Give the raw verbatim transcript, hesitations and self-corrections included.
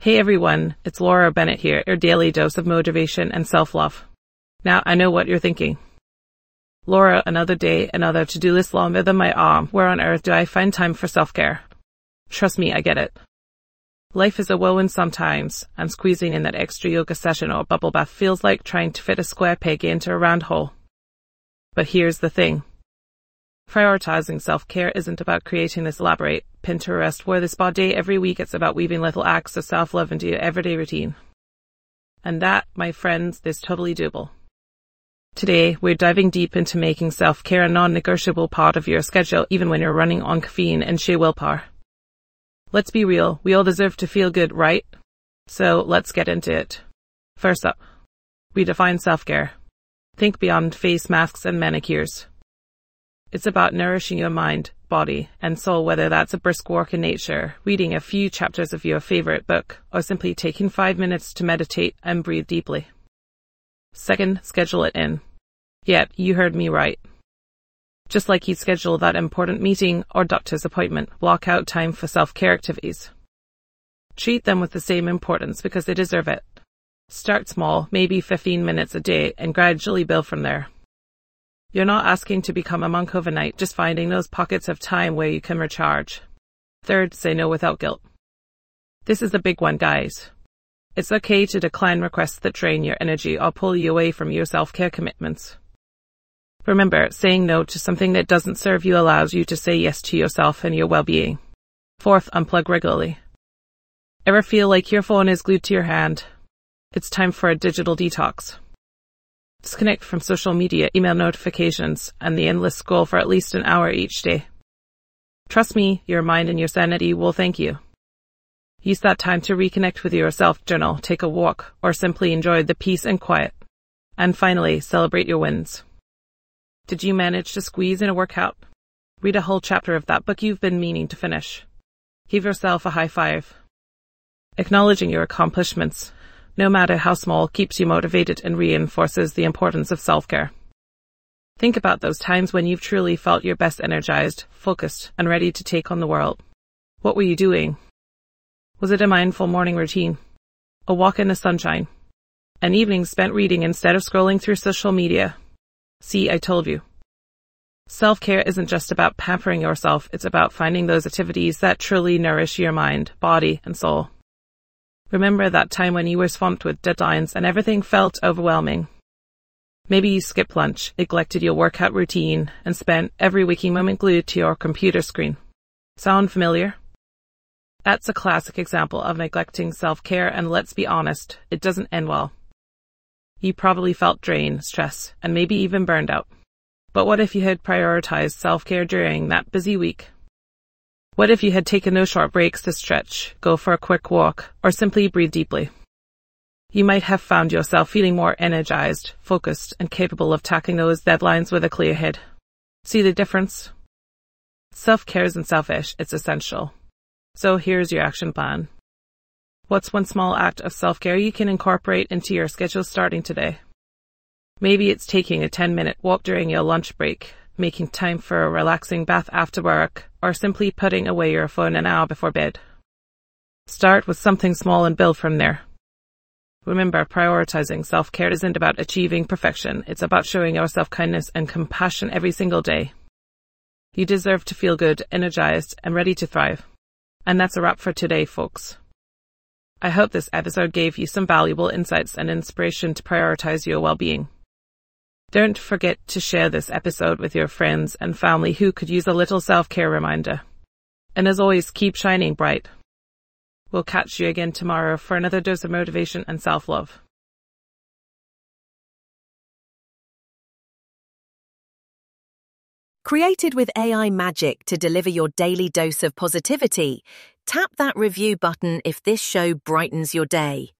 Hey everyone, it's Laura Bennett here, your daily dose of motivation and self-love. Now, I know what you're thinking. Laura, another day, another to-do list longer than my arm. Where on earth do I find time for self-care? Trust me, I get it. Life is a whirlwind sometimes, and squeezing in that extra yoga session or bubble bath feels like trying to fit a square peg into a round hole. But here's the thing. Prioritizing self-care isn't about creating this elaborate Pinterest-worthy spa day every week. It's about weaving little acts of self-love into your everyday routine. And that, my friends, is totally doable. Today, we're diving deep into making self-care a non-negotiable part of your schedule, even when you're running on caffeine and sheer willpower. Let's be real, we all deserve to feel good, right? So let's get into it. First up, redefine self-care. Think beyond face masks and manicures. It's about nourishing your mind, body, and soul, whether that's a brisk walk in nature, reading a few chapters of your favorite book, or simply taking five minutes to meditate and breathe deeply. Second, schedule it in. Yep, you heard me right. Just like you schedule that important meeting or doctor's appointment, block out time for self-care activities. Treat them with the same importance because they deserve it. Start small, maybe fifteen minutes a day, and gradually build from there. You're not asking to become a monk overnight, just finding those pockets of time where you can recharge. Third, say no without guilt. This is a big one, guys. It's okay to decline requests that drain your energy or pull you away from your self-care commitments. Remember, saying no to something that doesn't serve you allows you to say yes to yourself and your well-being. Fourth, unplug regularly. Ever feel like your phone is glued to your hand? It's time for a digital detox. Disconnect from social media, email notifications, and the endless scroll for at least an hour each day. Trust me, your mind and your sanity will thank you. Use that time to reconnect with yourself, journal, take a walk, or simply enjoy the peace and quiet. And finally, celebrate your wins. Did you manage to squeeze in a workout? Read a whole chapter of that book you've been meaning to finish. Give yourself a high five. Acknowledging your accomplishments, no matter how small, keeps you motivated and reinforces the importance of self-care. Think about those times when you've truly felt your best, energized, focused, and ready to take on the world. What were you doing? Was it a mindful morning routine? A walk in the sunshine? An evening spent reading instead of scrolling through social media? See, I told you. Self-care isn't just about pampering yourself, it's about finding those activities that truly nourish your mind, body, and soul. Remember that time when you were swamped with deadlines and everything felt overwhelming? Maybe you skipped lunch, neglected your workout routine, and spent every waking moment glued to your computer screen. Sound familiar? That's a classic example of neglecting self-care, and let's be honest, it doesn't end well. You probably felt drained, stressed, and maybe even burned out. But what if you had prioritized self-care during that busy week? What if you had taken those short breaks to stretch, go for a quick walk, or simply breathe deeply? You might have found yourself feeling more energized, focused, and capable of tackling those deadlines with a clear head. See the difference? Self-care isn't selfish, it's essential. So here's your action plan. What's one small act of self-care you can incorporate into your schedule starting today? Maybe it's taking a ten-minute walk during your lunch break, making time for a relaxing bath after work, or simply putting away your phone an hour before bed. Start with something small and build from there. Remember, prioritizing self-care isn't about achieving perfection. It's about showing yourself kindness and compassion every single day. You deserve to feel good, energized, and ready to thrive. And that's a wrap for today, folks. I hope this episode gave you some valuable insights and inspiration to prioritize your well-being. Don't forget to share this episode with your friends and family who could use a little self-care reminder. And as always, keep shining bright. We'll catch you again tomorrow for another dose of motivation and self-love. Created with A I magic to deliver your daily dose of positivity, tap that review button if this show brightens your day.